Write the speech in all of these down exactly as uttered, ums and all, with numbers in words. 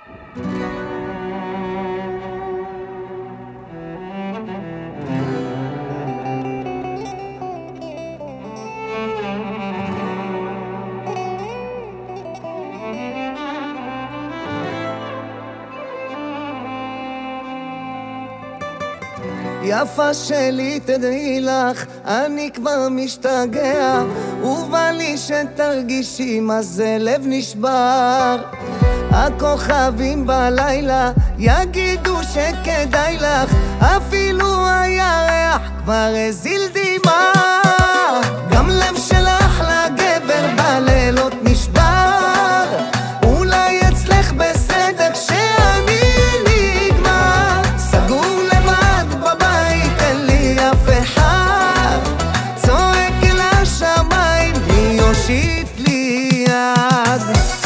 יפה שלי תדעי לך, אני כבר משתגע, ובא לי שתרגישי מה זה לב נשבר. הכוכבים בלילה יגידו שכדאי לך, אפילו הירח כבר הזיל דמעה. גם לב שלך לגבר בלילות נשבר, אולי אצלך בסדר שאני נגמר. סגור לבד בבית, אין לי אף אחד, צועק אל השמיים, מי יושיט לי יד?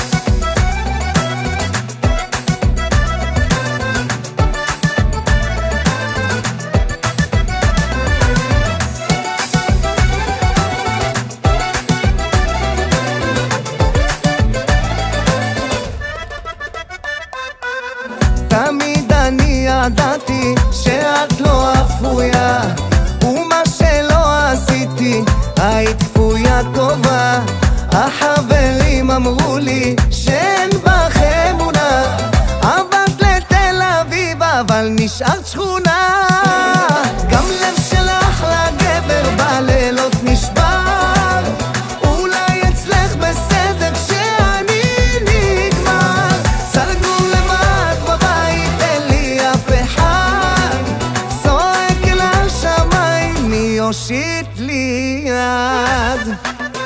תמיד אני ידעתי שאת לא אפויה, ומה שלא עשיתי היית כפויה טובה. החברים אמרו לי שאין בך אמונה, עברת לתל אביב אבל נשארת שכונה. גם לב שלך לגבר בלילות נשבר, אולי אצלך בסדר כשאני נגמר. סגור לבד בבית, אין לי אף אחד, צועק אל השמיים, מי יושיט לי יד?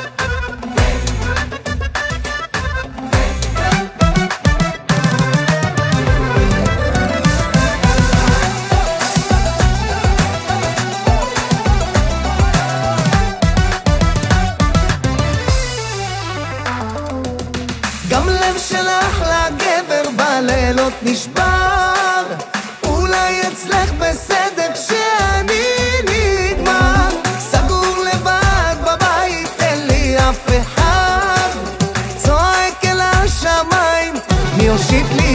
גם לב שלך לגבר בלילות נשבר, אולי אצלך בסדר כשאני נגמר. סגור לבד בבית, אין לי אף אחד, צועק אל השמיים, מי יושיט לי